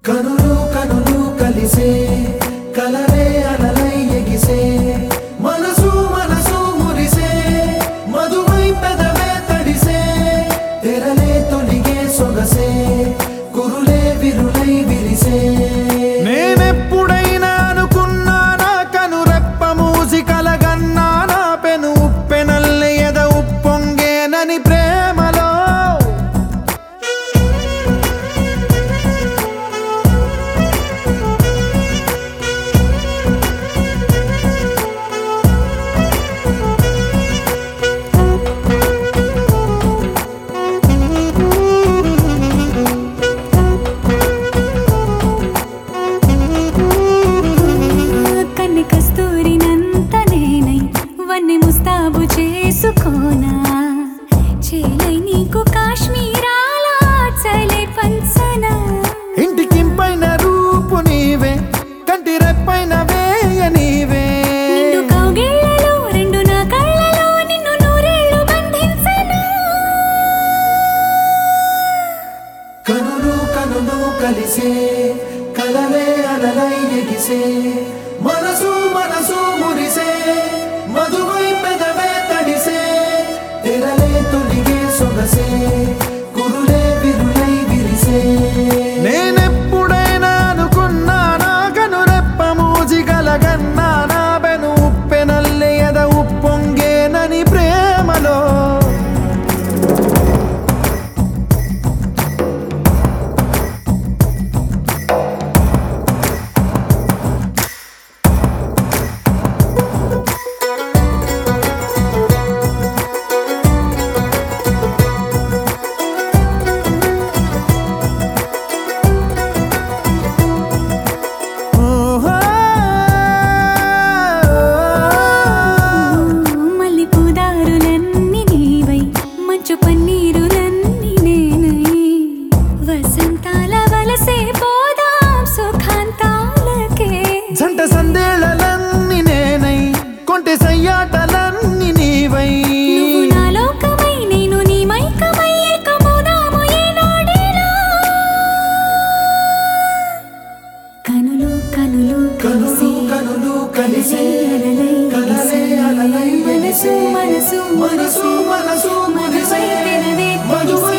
కనులు కనులు కలిసే కలరే అలలై ఎగిసే మనసు మనసు మురిసే మధువై పెదవే తడిసే తెరలే తొలిగే సొగసే కురులే విరులై విరిసే నేనెప్పుడైనా అనుకున్నానా కనురెప్ప మూసి కలగన్నానా పెను ఉప్పెనల్లె ఎద ఉప్పొంగేనని ప్రేమలో ముస్తాబు చేసుకోనా చేలై నీకు కాశ్మీరాల చలే పంచనా ఇంటికింపైన రూపు నీవే కంటి రెప్పైన వేయ నీవే నిన్ను కౌగిళ్ళలో రెండు నా కళ్ళలో నిన్ను నూరేళ్ళు బంధించనా కనులు కనులు కలిసే కలలే అలలై ఎగిసే మనసు మనసు మురిసే మధువై పెదవే తడిసే తెరలే తొలిగే సొగసే కురులే విరులై విరిసే నేనెప్పుడైనా అనుకున్నానా కనురెప్ప మూసి కలగన్నానా బెను ఉప్పెనల్లె ఎద ఉప్పొంగేనని ప్రేమలో పన్నీరులన్నీ నేనై వసంతాల వలసే పోదాం సుఖాంతాలకే జంట సందేళలన్నీ నేనై కొంటె సయ్యాటలన్నీ నీవై నువ్వు నా లోకమై నేను నీ మైకమై ఏకమౌదాము ఏనాడైనా కనులు కనులు కనులు కనులు కలిసే కలలే అలలై ఎగిసే మనసు మనసు మనసు మురిసే మధువై